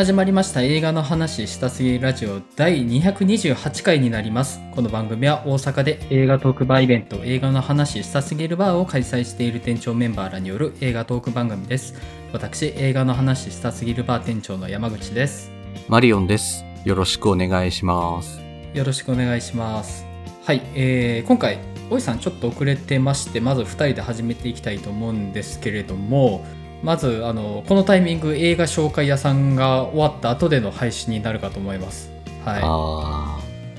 始まりました映画の話したすぎるラジオ第228回になります。この番組は大阪で映画トークバーイベント映画の話したすぎるバーを開催している店長メンバーらによる映画トーク番組です。私、映画の話したすぎるバー店長の山口です。 マリオンです。よろしくお願いします。 よろしくお願いします。はい、今回おいさんちょっと遅れてまして、まず2人で始めていきたいと思うんですけれども、まずこのタイミング映画紹介屋さんが終わった後での配信になるかと思います。はい。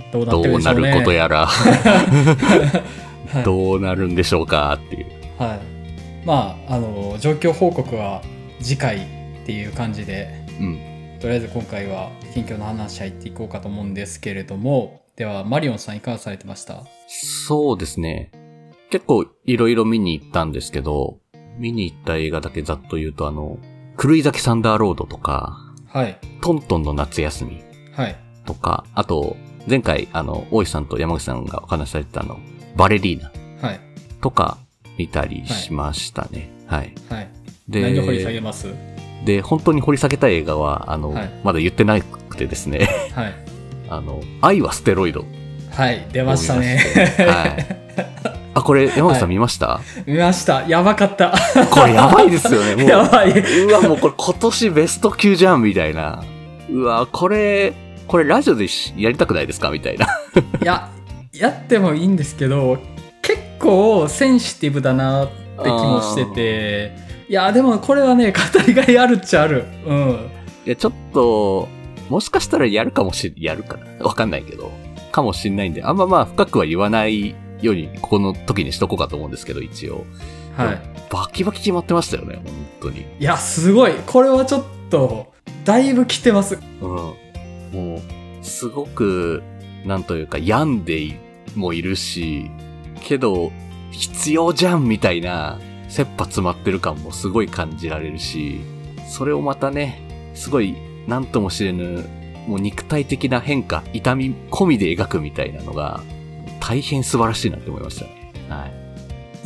どうなってるでしょうね。 どうなることやら、 はい、 どうなるんでしょうかっていう。 はい。まあ状況報告は次回っていう感じで、とりあえず今回は近況の話入っていこうかと思うんですけれども、ではマリオンさんいかがされてました？ そうですね。結構いろいろ見に行ったんですけど、見に行った映画だけざっと言うと狂い咲きサンダーロードとか、 はい。 トントンの夏休みとか、あと前回大石さんと山口さんがお話しされてたバレリーナとか見たりしましたね。はい。 はい。 で、 何を掘り下げます？ で、本当に掘り下げたい映画はまだ言ってなくてですね。 はい。 愛はステロイド。 はい、出ましたね。 はい。あ、これ山口さん見ました？ 見ました。やばかった。 これやばいですよね。もうやばい。 うわ、もうこれ今年ベスト級じゃんみたいな。うわ、これラジオでやりたくないですかみたいな。 いや、やってもいいんですけど、結構センシティブだなって気もしてて、いや、でもこれはね、語りがいあるっちゃある。うん。 いや、ちょっと、もしかしたらやるかなわかんないけど。かもしんないんで、あんま深くは言わないように、ここの時にしとこうかと思うんですけど、一応。 はい。 バキバキ決まってましたよね、本当に。 いや、すごい。これはちょっと、だいぶ来てます。 もう、すごく、なんというか、病んでもいるし、けど、必要じゃんみたいな、切羽詰まってる感もすごい感じられるし、それをまたね、すごい、なんとも知れぬ、もう肉体的な変化、痛み込みで描くみたいなのが、大変素晴らしいなって思いましたね。はい。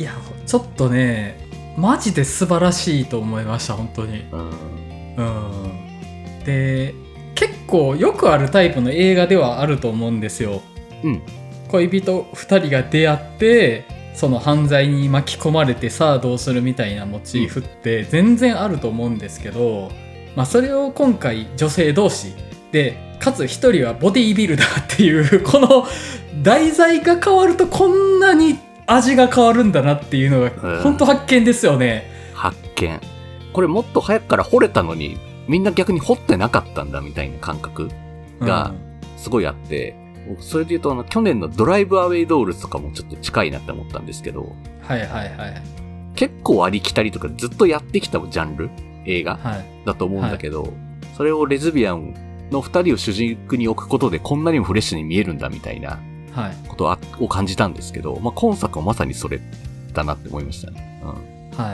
いや、ちょっとね、マジで素晴らしいと思いました、本当に。で、結構よくあるタイプの映画ではあると思うんですよ。恋人2人が出会って、その犯罪に巻き込まれてさあどうするみたいなモチーフって全然あると思うんですけど、それを今回女性同士で、かつ一人はボディービルダーっていうこの題材が変わるとこんなに味が変わるんだなっていうのが本当発見ですよね。 発見。これもっと早くから掘れたのにみんな逆に掘ってなかったんだみたいな感覚がすごいあって、それで言うと去年のドライブアウェイドールズとかもちょっと近いなって思ったんですけど、 はいはいはい。 結構ありきたりとかずっとやってきたジャンル映画だと思うんだけど、それをレズビアンの二人を主軸に置くことでこんなにもフレッシュに見えるんだみたいなことを感じたんですけど、今作はまさにそれだなって思いましたね。 はい。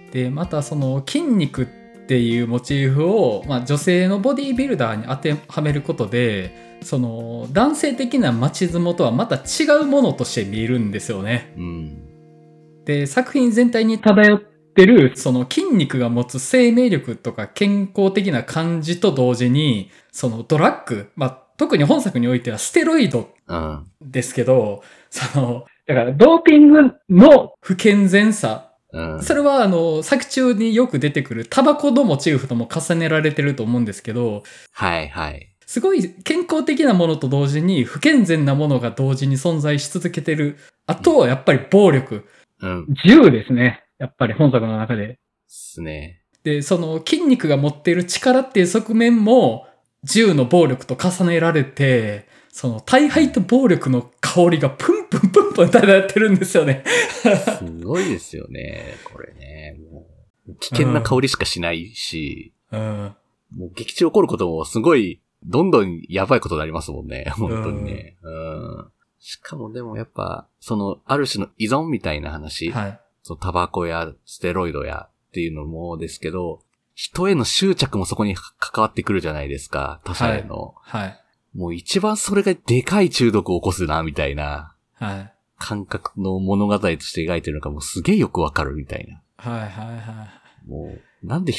で、またその筋肉っていうモチーフを、女性のボディービルダーに当てはめることで、その男性的なマチズモとはまた違うものとして見えるんですよね。で、作品全体に漂ってるその筋肉が持つ生命力とか健康的な感じと同時に、そのドラッグ、特に本作においてはステロイドですけど、だからドーピングの不健全さ、それは作中によく出てくるタバコのモチーフとも重ねられてると思うんですけど、 はいはい。 すごい健康的なものと同時に不健全なものが同時に存在し続けてる。あとはやっぱり暴力。銃ですね。やっぱり本作の中で。 ですね。 で、その筋肉が持っている力っていう側面も銃の暴力と重ねられて、その大敗と暴力の香りがプンプンプンプン漂ってるんですよね。 すごいですよね。これね。もう危険な香りしかしないし、もう劇中起こることもすごいどんどんやばいことになりますもんね。本当にね。しかもでもやっぱ、ある種の依存みたいな話。タバコやステロイドやっていうのもですけど、人への執着もそこに関わってくるじゃないですか。他者への。もう一番それがでかい中毒を起こすな、みたいな。感覚の物語として描いてるのがもうすげえよくわかるみたいな。もう、なんで人は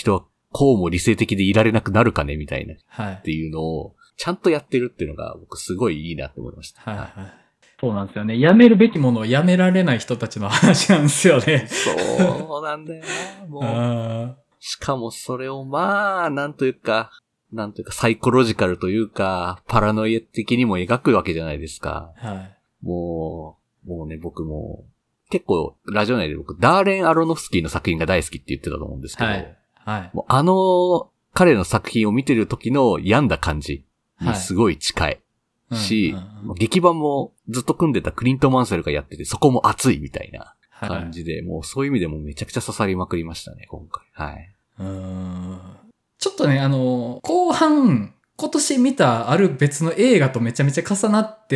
こうも理性的でいられなくなるかねみたいな。 はい。 っていうのを、ちゃんとやってるっていうのが、僕すごいいいなって思いました。 はいはい。そうなんですよね。やめるべきものをやめられない人たちの話なんですよね。 そうなんだよな。もう。しかもそれをなんというか、サイコロジカルというか、パラノイア的にも描くわけじゃないですか。 はい。 もうね、僕も、結構、ラジオ内で僕、ダーレン・アロノフスキーの作品が大好きって言ってたと思うんですけど、はい。はい。もう彼の作品を見てる時の病んだ感じにすごい近い。し、劇版もずっと組んでたクリント・マンセルがやってて、そこも熱いみたいな感じで、はい、もうそういう意味でもめちゃくちゃ刺さりまくりましたね、今回。はい。 ちょっとね、後半、今年見たある別の映画とめちゃめちゃ重なって、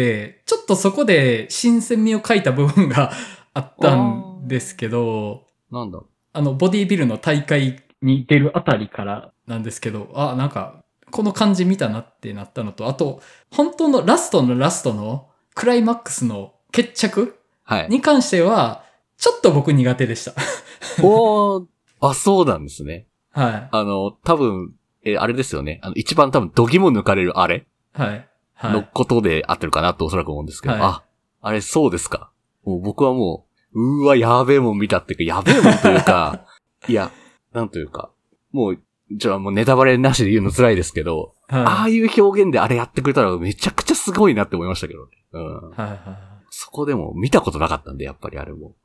ちょっとそこで新鮮味を欠いた部分があったんですけど、 なんだボディビルの大会に出るあたりからなんですけど、なんか、この感じ見たなってなったのと、あと、本当のラストのクライマックスの決着に関しては、ちょっと僕苦手でした。 そうなんですね。 はい。 多分、あれですよね。一番多分、度肝抜かれるあれはい。のことで合ってるかなとおそらく思うんですけど、はい、あれそうですか。もう僕はもう、やべえもん見たっていうか、やべえもんというか、いや、なんというか、もうネタバレなしで言うの辛いですけど、はい、ああいう表現であれやってくれたらめちゃくちゃすごいなって思いましたけどね。はいはい、そこでも見たことなかったんで、やっぱりあれも。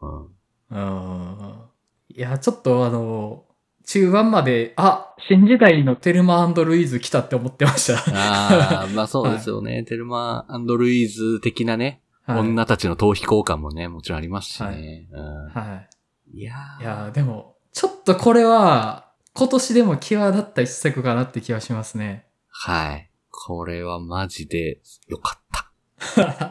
いや、ちょっと中盤まで、新時代のテルマ&ルイーズ来たって思ってました。 そうですよね。はい、テルマ&ルイーズ的なね、はい、女たちの逃避行感もね、もちろんありますしね。はい。いやでも、ちょっとこれは、今年でも際立った一作かなって気はしますね。 はい。これはマジで良かった。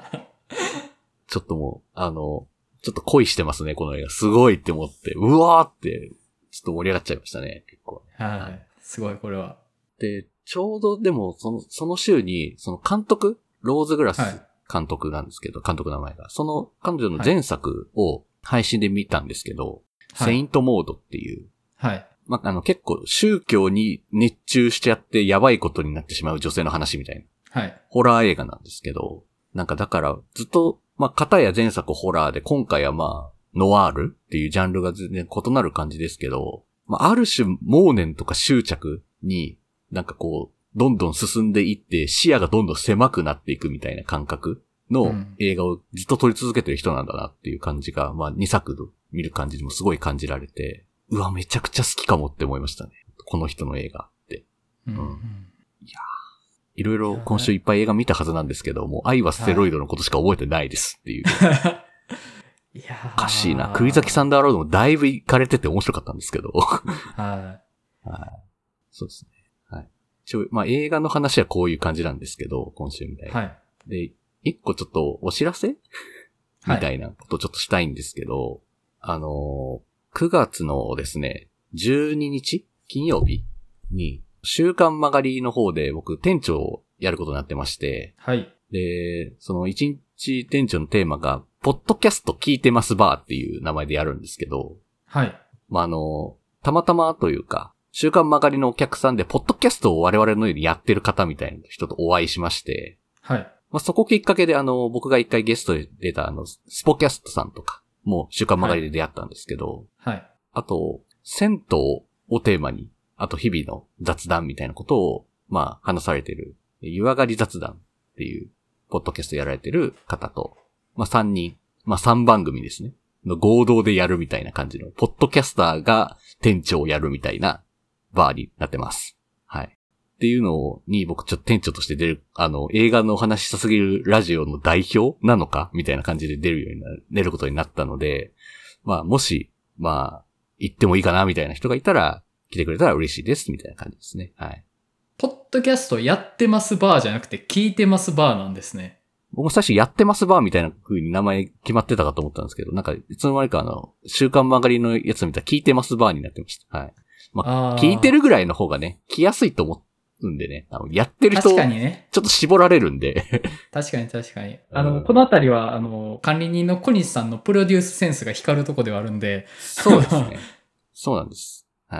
ちょっともう、ちょっと恋してますね、この映画。すごいって思って、うわーって、ちょっと盛り上がっちゃいましたね、結構。 はい。すごい、これは。 で、ちょうどでも、その週に、その監督、ローズグラス監督なんですけど、監督の名前が。その彼女の前作を配信で見たんですけど、セイントモードっていう。はい。結構宗教に熱中しちゃってやばいことになってしまう女性の話みたいな。はい。ホラー映画なんですけど、だからずっと、片や前作ホラーで、今回はノワールっていうジャンルが全然異なる感じですけど、ある種妄念とか執着に、どんどん進んでいって、視野がどんどん狭くなっていくみたいな感覚の映画をずっと撮り続けてる人なんだなっていう感じが、2作見る感じでもすごい感じられて、めちゃくちゃ好きかもって思いましたね。この人の映画って。いやいろいろ今週いっぱい映画見たはずなんですけども、愛はステロイドのことしか覚えてないですっていう。いやおかしいな。栗崎サンダーロードもだいぶ行かれてて面白かったんですけど。はい。そうですね。はい。映画の話はこういう感じなんですけど、今週みたいな。はい。で、一個ちょっとお知らせみたいなことをちょっとしたいんですけど、9月のですね、12日金曜日に、週刊曲がりの方で僕店長をやることになってまして、はい。で、その1日店長のテーマが、ポッドキャスト聞いてますバーっていう名前でやるんですけど、はい。たまたまというか、週刊曲がりのお客さんで、ポッドキャストを我々のようにやってる方みたいな人とお会いしまして、はい。そこきっかけで僕が一回ゲストで出たスポキャストさんとか、もう週刊曲がりで出会ったんですけど、はい。あと、銭湯をテーマに、あと日々の雑談みたいなことを、話されてる、湯上がり雑談っていう、ポッドキャストやられてる方と、3人、3番組ですね。の合同でやるみたいな感じの、ポッドキャスターが店長をやるみたいなバーになってます。はい。っていうのに僕ちょっと店長として出る、映画のお話しさすぎるラジオの代表なのかみたいな感じで出ることになったので、もし、行ってもいいかなみたいな人がいたら、来てくれたら嬉しいですみたいな感じですね。はい。 ポッドキャストやってますバーじゃなくて聞いてますバーなんですね。 僕も最初やってますバーみたいな風に名前決まってたかと思ったんですけど、いつの間にか週刊曲がりのやつ見たら聞いてますバーになってました。はい。聞いてるぐらいの方がね、来やすいと思うんでね。やってる人、確かにね。ちょっと絞られるんで。 確かに。このあたりは、管理人の小西さんのプロデュースセンスが光るとこではあるんで。 そうですね。そうなんです。はい。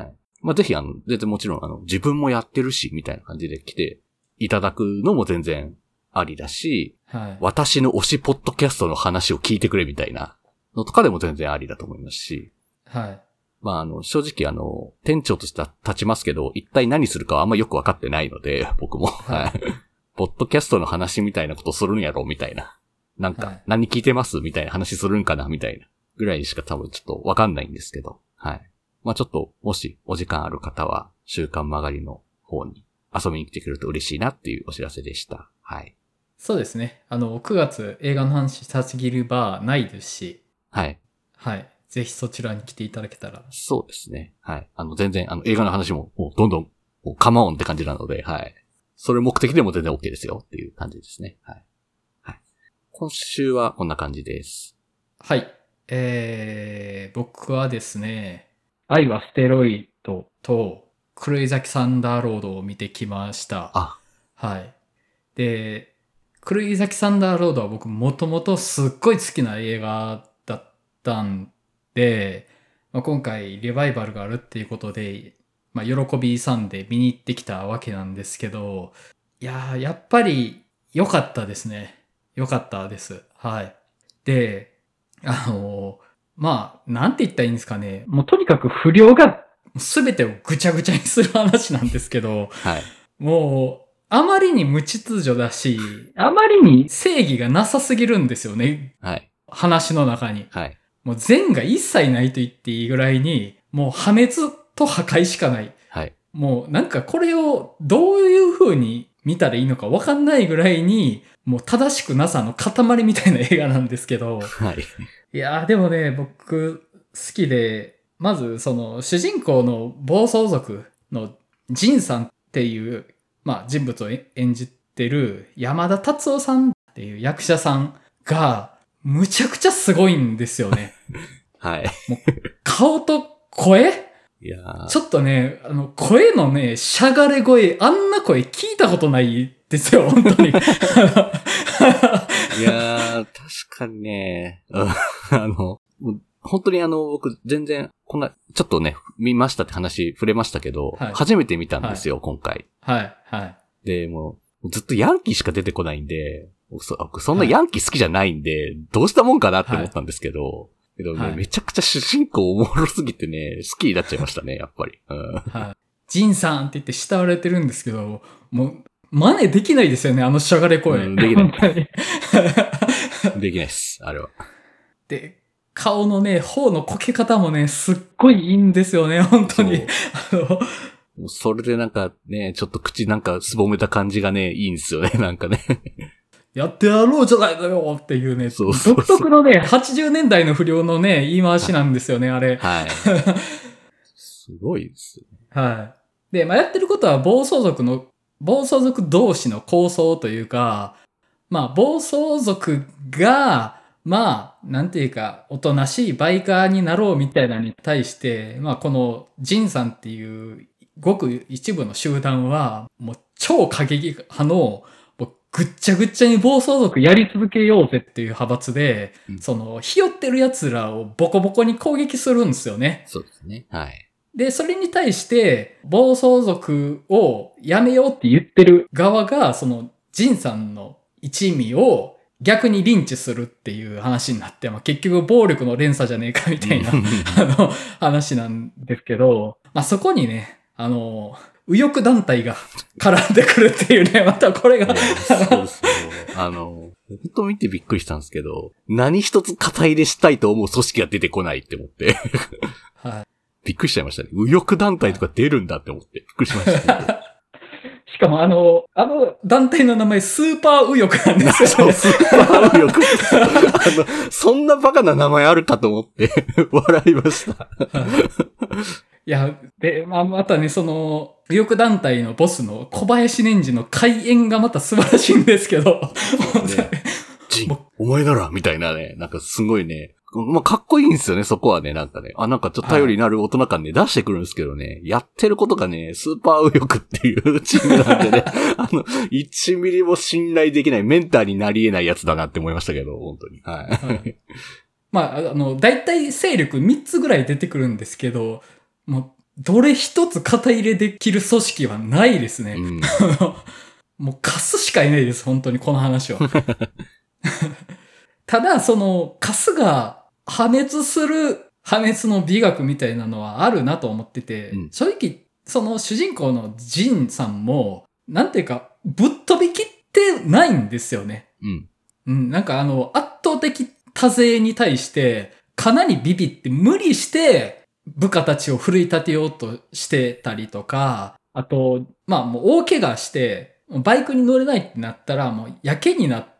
まあ、ぜひ全然もちろん自分もやってるし、みたいな感じで来ていただくのも全然ありだし、 はい。 私の推しポッドキャストの話を聞いてくれみたいなのとかでも全然ありだと思いますし、 はい。 まあ正直店長としては立ちますけど、一体何するかはあんまよくわかってないので、僕も。はい。ポッドキャストの話みたいなことするんやろみたいな。なんか、何聞いてますみたいな話するんかなみたいな。ぐらいしか多分ちょっとわかんないんですけど。はい。まあちょっと、もしお時間ある方は、週刊曲がりの方に遊びに来てくれると嬉しいなっていうお知らせでした。はい。 そうですね。9月映画の話したすぎるバーないですし。 はい。 はい。ぜひそちらに来ていただけたら。 そうですね。はい。全然、映画の話も、もうどんどん、もうカモンって感じなので、はい。それ目的でも全然 OK ですよっていう感じですね。はい。はい。今週はこんな感じです。 はい。僕はですね、愛はステロイドと、クイザキサンダーロードを見てきました。 あ。 はい。で、クイザキサンダーロードは僕もともとすっごい好きな映画だったんで、まあ、今回リバイバルがあるっていうことで、まあ、喜び勇んで見に行ってきたわけなんですけど、いやー、やっぱり良かったですね。良かったです。はい。で、まあ、なんて言ったらいいんですかね。もうとにかく不良が全てをぐちゃぐちゃにする話なんですけど、 はい。 もう、あまりに無秩序だし、あまりに正義がなさすぎるんですよね。 はい。 話の中に。 はい。 もう善が一切ないと言っていいぐらいに、もう破滅と破壊しかない。 はい。 もうなんかこれをどういう風に見たらいいのかわかんないぐらいに、もう正しくなさの塊みたいな映画なんですけど。 はい。 いやーでもね、僕好きで、まずその主人公の暴走族のジンさんっていう、まあ人物を演じてる山田達夫さんっていう役者さんがむちゃくちゃすごいんですよね。 はい。 もう顔と声いやちょっとね、声のね、しゃがれ声、あんな声聞いたことないですよ、本当に。いやー、確かにね、本当に僕全然、こんな、ちょっとね、見ましたって話触れましたけど、はい、初めて見たんですよ、はい、今回。 はい、はい。 で、もう、ずっとヤンキーしか出てこないんで、そんなヤンキー好きじゃないんで、はい、どうしたもんかなって思ったんですけど、けどね、はい、めちゃくちゃ主人公おもろすぎてね、好きになっちゃいましたね、やっぱり。 はい。ジンさんって言って慕われてるんですけど、もう、真似できないですよね、あのしゃがれ声。 できない。できないです、あれは。 で、顔のね、頬のこけ方もね、すっごいいいんですよね、本当に。 それでなんかね、ちょっと口なんかすぼめた感じがね、いいんですよね、なんかね。やってやろうじゃないのよっていうね、そう独特のね、80年代の不良のね、言い回しなんですよね、あれ。 はい。すごいですね。 はい。で、まあ、やってることは暴走族同士の抗争というか、まあ、暴走族が、まあ、なんていうか、おとなしいバイカーになろうみたいなのに対して、まあ、このジンさんっていうごく一部の集団は、もう超過激派の、ぐっちゃぐっちゃに暴走族やり続けようぜっていう派閥で、ひよってる奴らをボコボコに攻撃するんですよね。 そうですね。はい。 で、それに対して、暴走族をやめようって言ってる側が、その、ジンさんの一味を逆にリンチするっていう話になって、まあ、結局暴力の連鎖じゃねえかみたいな、話なんですけど、まあ、そこにね、右翼団体が絡んでくるっていうね、またこれが。 そうですね。本当見てびっくりしたんですけど、何一つ肩入れしたいと思う組織が出てこないって思って。 はい。 びっくりしちゃいましたね。右翼団体とか出るんだって思って。びっくりしましたね。 しかもあの団体の名前スーパー右翼なんですよね。 そう、スーパー右翼。そんなバカな名前あるかと思って笑いました。 いや、で、またね、その、右翼団体のボスの小林年次の開演がまた素晴らしいんですけど。 ジン、お前ならみたいなね、なんかすごいね、まあ、かっこいいんですよね、そこはね、なんかね。なんかちょっと頼りになる大人感ね、出してくるんですけどね、やってることがね、スーパー右翼っていうチームなんでね、1ミリも信頼できない、メンターになり得ないやつだなって思いましたけど、本当に。はい。はい、 まあ、大体勢力3つぐらい出てくるんですけど、もう、 どれ一つ肩入れできる組織はないですね。 うん、 もうカスしかいないです、本当にこの話は。ただ、カスが破滅する破滅の美学みたいなのはあるなと思ってて、正直、主人公のジンさんも、なんていうか、ぶっ飛びきってないんですよね。なんか圧倒的多勢に対して、かなりビビって無理して、部下たちを奮い立てようとしてたりとか、あと、まあもう大怪我して、バイクに乗れないってなったら、もうやけになって、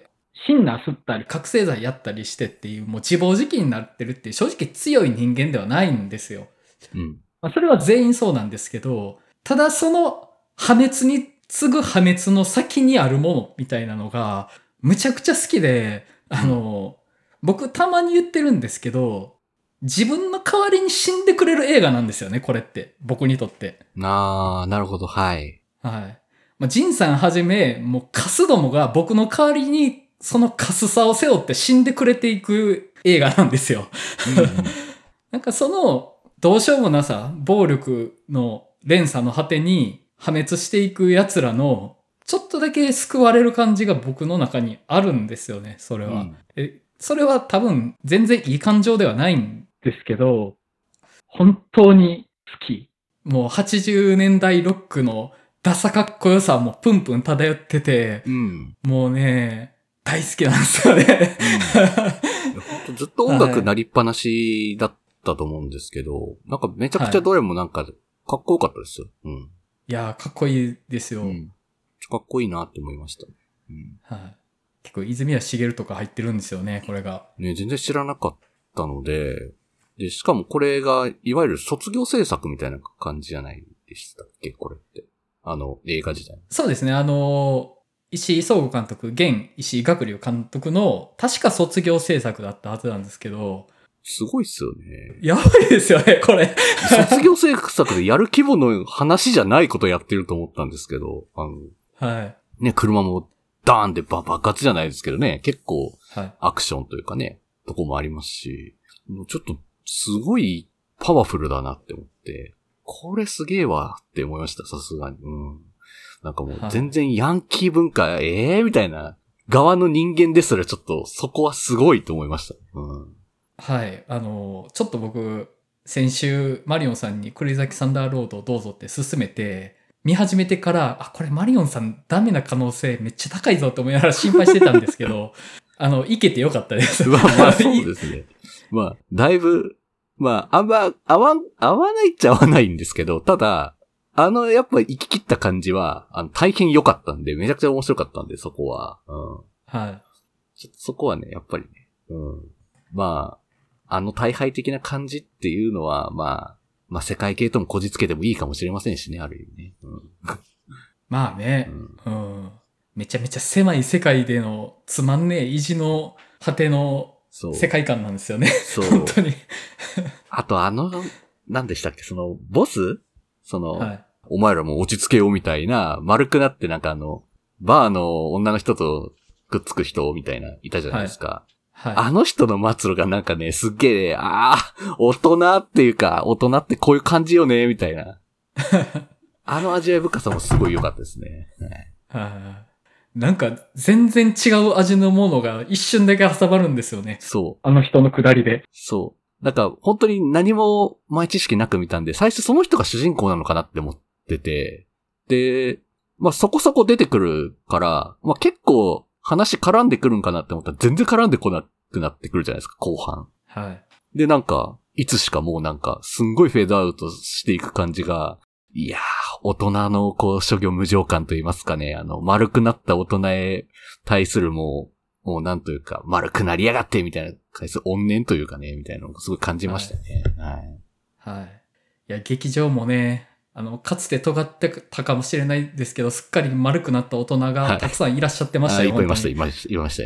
シンナー吸ったり、覚醒剤やったりしてっていう、もう自暴自棄になってるっていう、正直強い人間ではないんですよ。まあ、それは全員そうなんですけど、ただその破滅に次ぐ破滅の先にあるものみたいなのが、むちゃくちゃ好きで、僕たまに言ってるんですけど、自分の代わりに死んでくれる映画なんですよね、これって。僕にとって。 なるほど、はい。 はい。まあ、ジンさんはじめ、もうカスどもが僕の代わりにそのカスさを背負って死んでくれていく映画なんですよ。なんかどうしようもなさ、暴力の連鎖の果てに破滅していく奴らの、ちょっとだけ救われる感じが僕の中にあるんですよね、それは。それは多分全然いい感情ではないんですけど、本当に好き。もう80年代ロックのダサかっこよさもプンプン漂ってて、もうね、大好きなんですよね。 ずっと音楽なりっぱなしだったと思うんですけど、なんかめちゃくちゃどれもなんかかっこよかったですよ。 いやー、かっこいいですよ。 かっこいいなって思いました。 結構泉谷しげるとか入ってるんですよね、これが。 ね、全然知らなかったので、しかもこれが、いわゆる卒業制作みたいな感じじゃないでしたっけ、これって。映画自体。 そうですね、石井壮吾監督、現石井学龍監督の、確か卒業制作だったはずなんですけど。 すごいっすよね。 やばいですよね、これ。 卒業制作でやる規模の話じゃないことやってると思ったんですけど、ね、車もダーンって爆発じゃないですけどね、結構、アクションというかね、とこもありますし、ちょっと、すごいパワフルだなって思って、これすげえわって思いました、さすがに。なんかもう全然ヤンキー文化、みたいな側の人間ですらちょっとそこはすごいと思いました。 はい。ちょっと僕、先週マリオンさんにクレイザキサンダーロードをどうぞって勧めて、見始めてから、これマリオンさんダメな可能性めっちゃ高いぞって思いながら心配してたんですけど、いけてよかったです。 まあそうですね。まあ、だいぶ、まあ、あんま合わないっちゃ合わないんですけど、ただ、やっぱ行き切った感じは、大変良かったんで、めちゃくちゃ面白かったんで、そこは。そこはね、やっぱりね。まあ、大敗的な感じっていうのは、まあ、世界系ともこじつけてもいいかもしれませんしね、ある意味ね。 まあね、めちゃめちゃ狭い世界でのつまんねえ意地の果ての世界観なんですよね。本当に。 あと何でしたっけ、ボスお前らも落ち着けよみたいな、丸くなってなんかバーの女の人とくっつく人みたいな、いたじゃないですか。あの人の末路がなんかね、すっげえ、大人っていうか、大人ってこういう感じよね、みたいな。味わい深さもすごい良かったですね。 なんか、全然違う味のものが一瞬だけ挟まるんですよね。 そう。 あの人の下りで。 そう。なんか、本当に何も前知識なく見たんで、最初その人が主人公なのかなって思ってて、で、まあそこそこ出てくるから、まあ結構話絡んでくるんかなって思ったら全然絡んでこなくなってくるじゃないですか、後半。で、なんか、いつしかもうなんか、すんごいフェードアウトしていく感じが、いやー、大人の諸行無常感と言いますかね、丸くなった大人へ対するもうなんというか、丸くなりやがってみたいな、怨念というかね、みたいなのをすごい感じましたね。 いや、劇場もね、かつて尖ってたかもしれないですけど、すっかり丸くなった大人がたくさんいらっしゃってましたよ。 いました。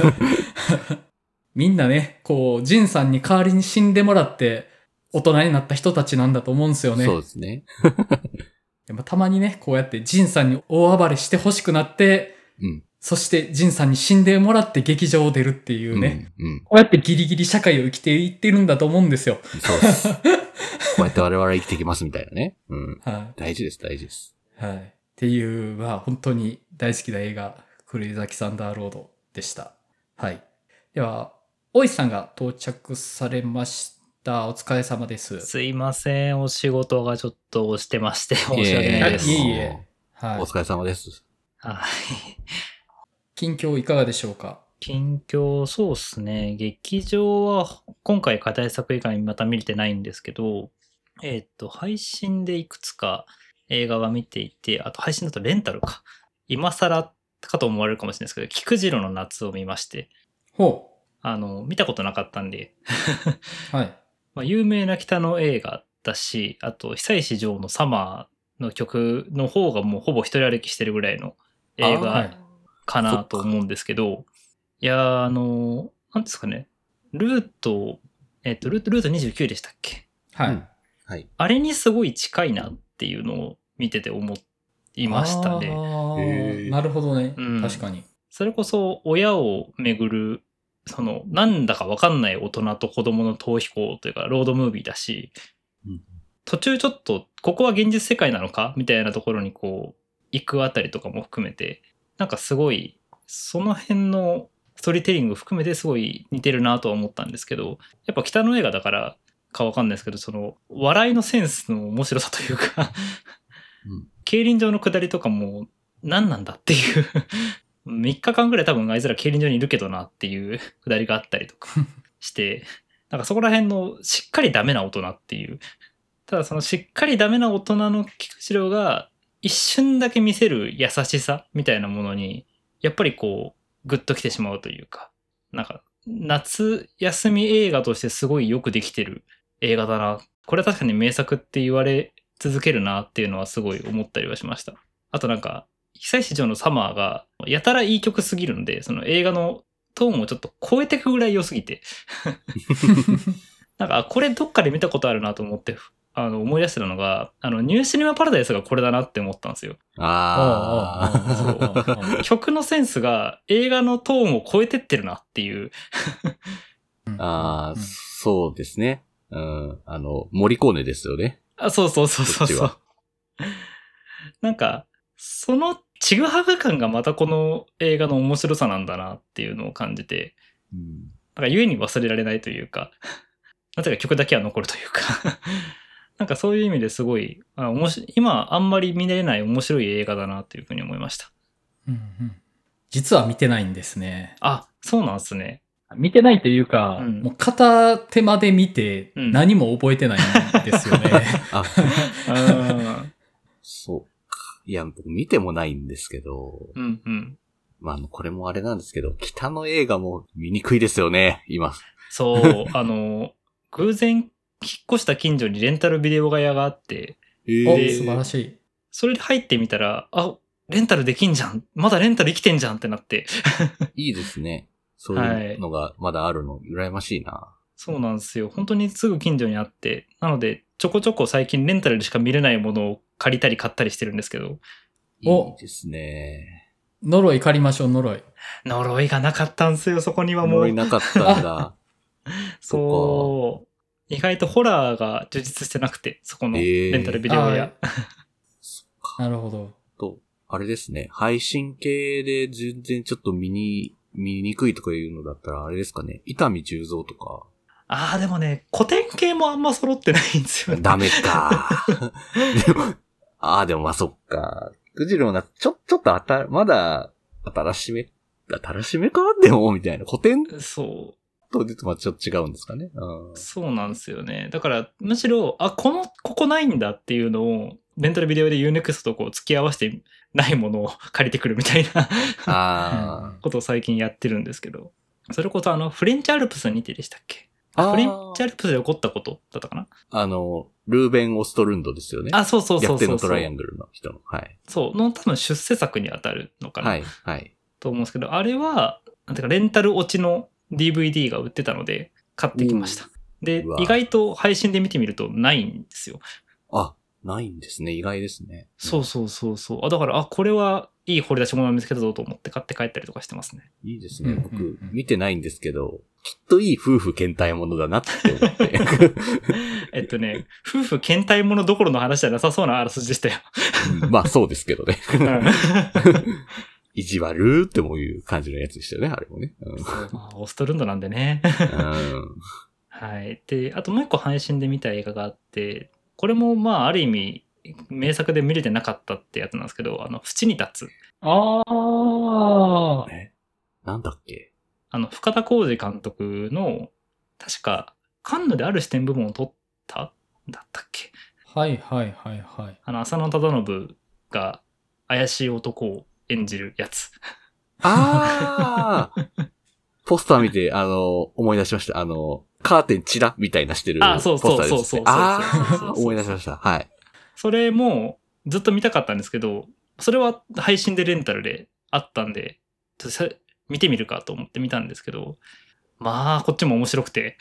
みんなね、ジンさんに代わりに死んでもらって、大人になった人たちなんだと思うんですよね。 そうですね。 でもたまにね、こうやってジンさんに大暴れしてほしくなって、 そしてジンさんに死んでもらって劇場を出るっていうね。こうやってギリギリ社会を生きていってるんだと思うんですよ。 そうです。こうやって我々は生きていきますみたいなね。大事です、大事です。 はい。っていう、本当に大好きな映画、クレイザキサンダーロードでした。はい。では、大石さんが到着されました。お疲れ様です。 すいません。お仕事がちょっと押してまして、申し訳ないです。 いえ。 はい。お疲れ様です。 はい。 近況いかがでしょうか？ 近況、そうですね。劇場は今回課題作以外にまた見れてないんですけど、配信でいくつか映画は見ていて、あと配信だとレンタルか。今更かと思われるかもしれないですけど、菊次郎の夏を見まして。 ほう。見たことなかったんで。 はい。 有名な北の映画だし、あと久石譲のサマーの曲の方がもうほぼ一人歩きしてるぐらいの映画かなと思うんですけど、いやなんですかね、ルート29でしたっけ？ はい。 はい。 あれにすごい近いなっていうのを見てて思いましたね。 なるほどね。確かに。 それこそ親をめぐる、なんだかわかんない大人と子供の逃避行というか、ロードムービーだし、途中ちょっと、ここは現実世界なのかみたいなところに行くあたりとかも含めて、なんかすごい、その辺のストーリーテリング含めてすごい似てるなとは思ったんですけど、やっぱ北の映画だからかわかんないですけど、笑いのセンスの面白さというか競輪場の下りとかも何なんだっていう3日間ぐらい多分あいつら競輪場にいるけどなっていう下りがあったりとかしてなんかそこら辺のしっかりダメな大人っていう、ただそのしっかりダメな大人の菊次郎が一瞬だけ見せる優しさみたいなものにやっぱりグッときてしまうというか、なんか夏休み映画としてすごいよくできてる映画だな、これは確かに名作って言われ続けるなっていうのはすごい思ったりはしました。あとなんか久石譲のサマーがやたらいい曲すぎるんで、その映画のトーンをちょっと超えてくぐらい良すぎてなんかこれどっかで見たことあるなと思って思い出してたのがニューシネマパラダイスがこれだなって思ったんですよ。曲のセンスが映画のトーンを超えてってるなっていうそうですね。モリコーネですよね。 そう。なんかそのちぐはぐ感がまたこの映画の面白さなんだなっていうのを感じて、なんか故に忘れられないというか、なぜか曲だけは残るというかなんかそういう意味ですごい今あんまり見れない面白い映画だなというふうに思いました。 実は見てないんですね。 あ、そうなんですね。 見てないというか、もう片手間で見て何も覚えてないんですよね。 そうか。いや、僕見てもないんですけど。これもあれなんですけど、北の映画も見にくいですよね、今。 そう、偶然引っ越した近所にレンタルビデオ屋があって、 素晴らしい。 それで入ってみたら、レンタルできんじゃん。まだレンタル生きてんじゃんってなって。 いいですね。そういうのがまだあるの、羨ましいな。 そうなんですよ。本当にすぐ近所にあって、なので、ちょこちょこ最近レンタルでしか見れないものを借りたり買ったりしてるんですけど。 いいですね。 呪い借りましょう、呪い。 呪いがなかったんですよ、そこにはもう。 呪いなかったんだ。 そう。意外とホラーが充実してなくて、そこのレンタルビデオ屋。 なるほど。 あれですね。配信系で全然ちょっと見にくいとかいうのだったら、あれですかね。伊丹十三とか。 でもね、古典系もあんま揃ってないんですよね。 ダメか。でもそっか。菊次郎な、ちょっとまだ、新しめかでもみたいな。古典そう。 とちょっと違うんですかね。 そうなんですよね。だから、むしろ、ここないんだっていうのを、レンタルビデオで Unext と付き合わせてないものを借りてくるみたいなことを最近やってるんですけど、それこそフレンチアルプスにてでしたっけ？フレンチアルプスで起こったことだったかな？ ルーベン・オストルンドですよね。 そう。 逆転のトライアングルの人の。はい。 そう。の多分出世作に当たるのかな。 はい。 と思うんですけど、あれは、レンタル落ちの DVD が売ってたので、買ってきました。で、意外と配信で見てみるとないんですよ。 ないんですね。意外ですね。 そう。だから、これはいい掘り出し物を見つけたぞと思って買って帰ったりとかしてますね。 いいですね。僕、見てないんですけど、きっといい夫婦倦怠ものだなって思って。 夫婦倦怠ものどころの話じゃなさそうなあらすじでしたよ。 まあそうですけどね。意地悪ってもいう感じのやつでしたよね、あれもね。 オーストルンドなんでね。はい。で、あともう一個配信で見た映画があって、これもまあある意味、名作で見れてなかったってやつなんですけど、淵に立つ。 ああ。 なんだっけ？ 深田浩二監督の、確か、カンヌである視点部門を取っただったっけ？ はいはいはいはい。 浅野忠信が怪しい男を演じるやつ。 ああポスター見て、思い出しました。カーテンチラみたいなしてるポスターです。思い出しました。はい。 それもずっと見たかったんですけど、それは配信でレンタルであったんで、ちょっと見てみるかと思って見たんですけど、まあ、こっちも面白くて。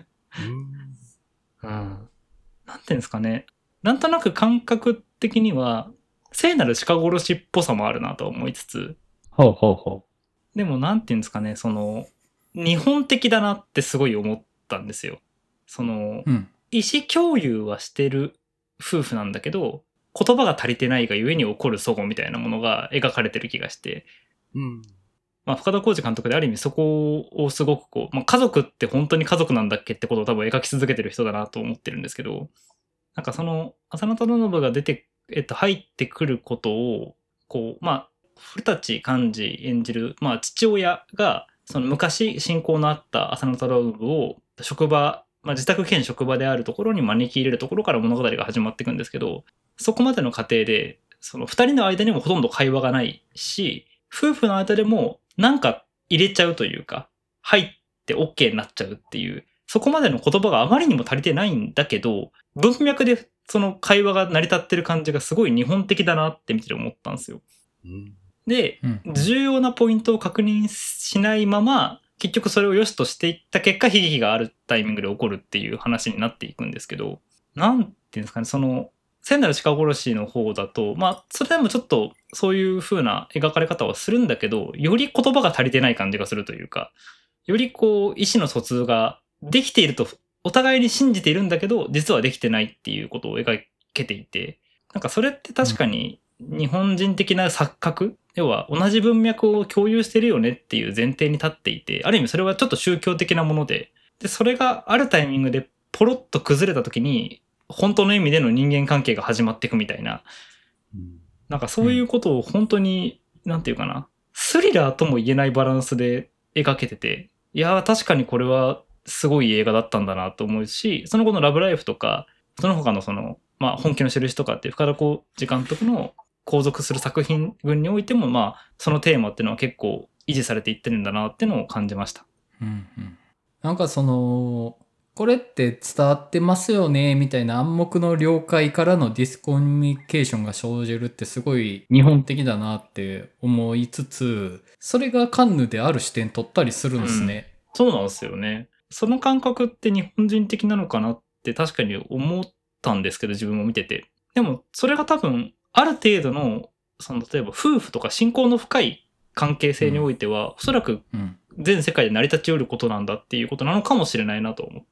なんていうんですかね。なんとなく感覚的には、聖なる鹿殺しっぽさもあるなと思いつつ。でもなんていうんですかね、日本的だなってすごい思ったんですよ。意思共有はしてる夫婦なんだけど、言葉が足りてないがゆえに起こる齟齬みたいなものが描かれてる気がして。まあ、深田浩二監督である意味そこをすごく家族って本当に家族なんだっけってことを多分描き続けてる人だなと思ってるんですけど、なんか浅野忠信が入ってくることを、古舘寛治演じる、父親が、昔親交のあった浅野忠信を職場、自宅兼職場であるところに招き入れるところから物語が始まっていくんですけど、そこまでの過程で、二人の間にもほとんど会話がないし、夫婦の間でもなんか入れちゃうというか、入って OK になっちゃうっていう、そこまでの言葉があまりにも足りてないんだけど、文脈でその会話が成り立ってる感じがすごい日本的だなって見てて思ったんですよ。で、重要なポイントを確認しないまま、結局それを良しとしていった結果、悲劇があるタイミングで起こるっていう話になっていくんですけど、なんていうんですかね、聖なる鹿殺しの方だと、それでもちょっとそういう風な描かれ方はするんだけど、より言葉が足りてない感じがするというか、より意思の疎通ができていると、お互いに信じているんだけど、実はできてないっていうことを描けていて、なんかそれって確かに日本人的な錯覚、要は同じ文脈を共有してるよねっていう前提に立っていて、ある意味それはちょっと宗教的なもので、それがあるタイミングでポロッと崩れた時に、本当の意味での人間関係が始まっていくみたいな、なんかそういうことを本当に、なんていうかな、スリラーとも言えないバランスで描けてて、いやー確かにこれはすごい映画だったんだなと思うし、その後のラブライフとか、その他の本気の印とかっていう深田浩二監督の後続する作品群においても、そのテーマっていうのは結構維持されていってるんだなっていうのを感じました。 なんかこれって伝わってますよねみたいな暗黙の了解からのディスコミュニケーションが生じるってすごい日本的だなって思いつつ、それがカンヌである視点取ったりするんですね。 そうなんですよね。その感覚って日本人的なのかなって確かに思ったんですけど、自分も見てて。でもそれが多分ある程度の例えば夫婦とか親交の深い関係性においては、おそらく全世界で成り立ち得ることなんだっていうことなのかもしれないなと思って。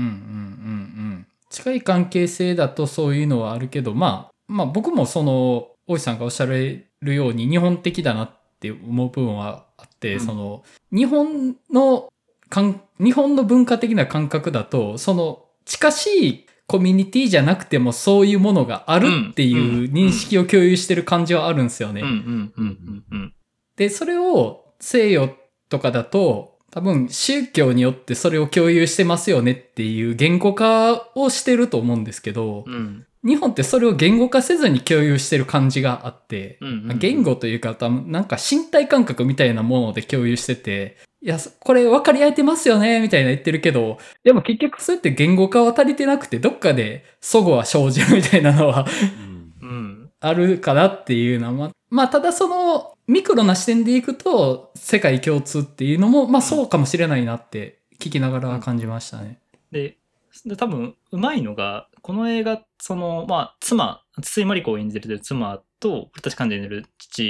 近い関係性だとそういうのはあるけど、僕も大石さんがおっしゃられるように日本的だなって思う部分はあって、日本の文化的な感覚だと、近しいコミュニティじゃなくてもそういうものがあるっていう認識を共有してる感じはあるんですよね。で、それを西洋とかだと多分宗教によってそれを共有してますよねっていう言語化をしてると思うんですけど、日本ってそれを言語化せずに共有してる感じがあって、言語というか多分なんか身体感覚みたいなもので共有してて、いや、これ分かり合えてますよねみたいな言ってるけど、でも結局そうやって言語化は足りてなくて、どっかで齟齬は生じるみたいなのはあるかなっていうのは、ただミクロな視点でいくと世界共通っていうのもそうかもしれないなって聞きながら感じましたね。 で多分うまいのがこの映画、妻、筒井真理子を演じる妻と古舘寛治演じる父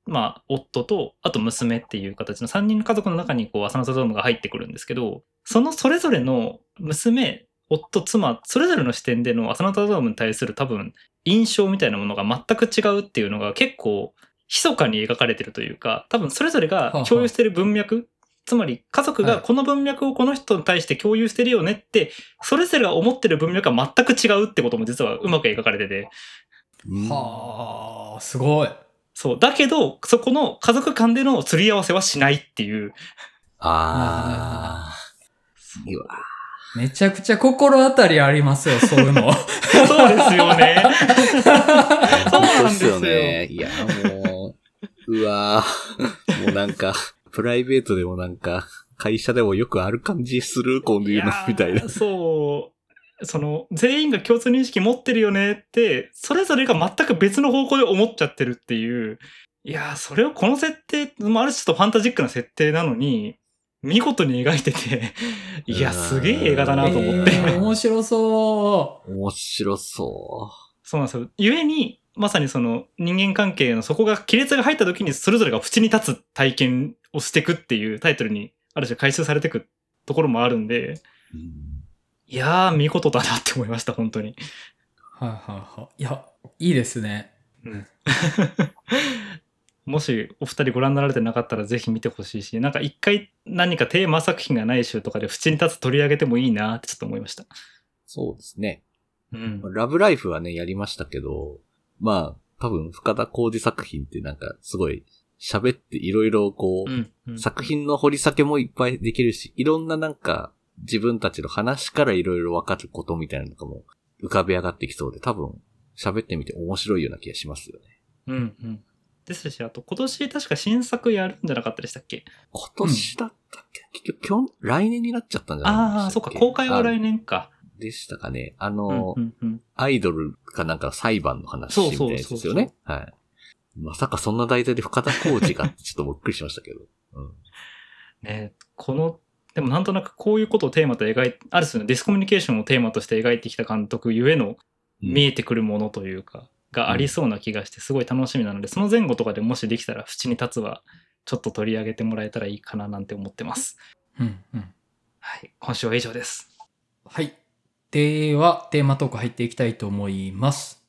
まあ、夫と、あと娘っていう形の3人の家族の中に、こう、浅野忠信が入ってくるんですけど、それぞれの娘、夫、妻、それぞれの視点での浅野忠信に対する多分、印象みたいなものが全く違うっていうのが結構、密かに描かれてるというか、多分それぞれが共有してる文脈、つまり家族がこの文脈をこの人に対して共有してるよねって、それぞれが思ってる文脈が全く違うってことも実はうまく描かれてて。 はあ、すごい。 そう。だけど、そこの家族間での釣り合わせはしないっていう。 あー。うわ。 めちゃくちゃ心当たりありますよ、そういうの。 そうですよね。そうなんですよね。いや、もう、うわー。もうなんか、プライベートでもなんか、会社でもよくある感じする、こういうの、みたいな。 そう。全員が共通認識持ってるよねって、それぞれが全く別の方向で思っちゃってるっていう。いやー、それをこの設定、ある種とファンタジックな設定なのに、見事に描いてて、いや、すげえ映画だなと思って。 面白そう。 面白そう。 そうなんですよ。故に、まさにその人間関係のそこが亀裂が入った時にそれぞれが淵に立つ体験をしていくっていうタイトルにある種回収されていくところもあるんで、いやー見事だなって思いました、本当に。 はいはいはい。いや、いいですね。 うん。もしお二人ご覧になられてなかったらぜひ見てほしいし、なんか一回何かテーマ作品がない週とかで淵に立つ取り上げてもいいなってちょっと思いました。 そうですね。 うん。 ラブライフはね、やりましたけど、まあ、多分深田浩二作品ってなんかすごい喋っていろいろこう、作品の掘り下げもいっぱいできるし、いろんななんか自分たちの話からいろいろわかることみたいなのとかも浮かび上がってきそうで、多分喋ってみて面白いような気がしますよね。 うんうん。ですし、あと今年確か新作やるんじゃなかったでしたっけ？ 今年だったっけ、結局来年になっちゃったんじゃないですか。 ああ、そうか、公開は来年か。 でしたかね。アイドルかなんかの裁判の話みたいなやつですよね。はい。まさかそんな題材で深田浩二がちょっとびっくりしましたけど。うん、 ね、でもなんとなくこういうことをテーマとある種のディスコミュニケーションをテーマとして描いてきた監督ゆえの見えてくるものというか、がありそうな気がしてすごい楽しみなので、その前後とかでもしできたら淵に立つはちょっと取り上げてもらえたらいいかななんて思ってます。 うんうん。 はい。今週は以上です。 はい。では、テーマトーク入っていきたいと思います。